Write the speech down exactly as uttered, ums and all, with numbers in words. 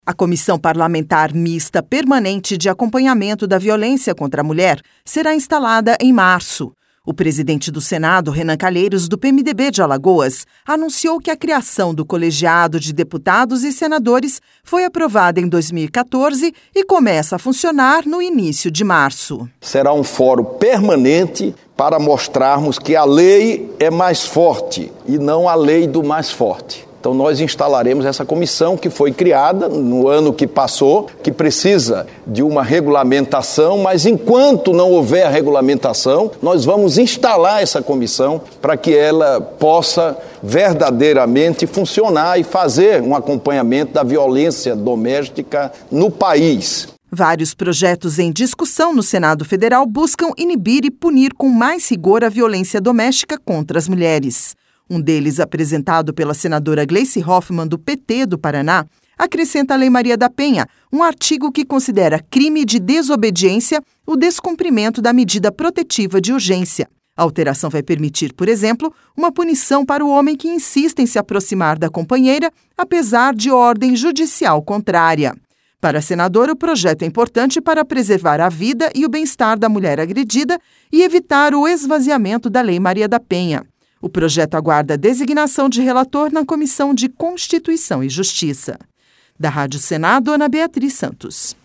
A Comissão Parlamentar Mista Permanente de Acompanhamento da Violência contra a Mulher será instalada em março. O presidente do Senado, Renan Calheiros, do P M D B de Alagoas, anunciou que a criação do colegiado de deputados e senadores foi aprovada em dois mil e quatorze e começa a funcionar no início de março. Será um fórum permanente para mostrarmos que a lei é mais forte e não a lei do mais forte. Então nós instalaremos essa comissão que foi criada no ano que passou, que precisa de uma regulamentação, mas enquanto não houver a regulamentação, nós vamos instalar essa comissão para que ela possa verdadeiramente funcionar e fazer um acompanhamento da violência doméstica no país. Vários projetos em discussão no Senado Federal buscam inibir e punir com mais rigor a violência doméstica contra as mulheres. Um deles, apresentado pela senadora Gleice Hoffmann, do P T do Paraná, acrescenta à Lei Maria da Penha um artigo que considera crime de desobediência o descumprimento da medida protetiva de urgência. A alteração vai permitir, por exemplo, uma punição para o homem que insiste em se aproximar da companheira, apesar de ordem judicial contrária. Para a senadora, o projeto é importante para preservar a vida e o bem-estar da mulher agredida e evitar o esvaziamento da Lei Maria da Penha. O projeto aguarda a designação de relator na Comissão de Constituição e Justiça. Da Rádio Senado, Ana Beatriz Santos.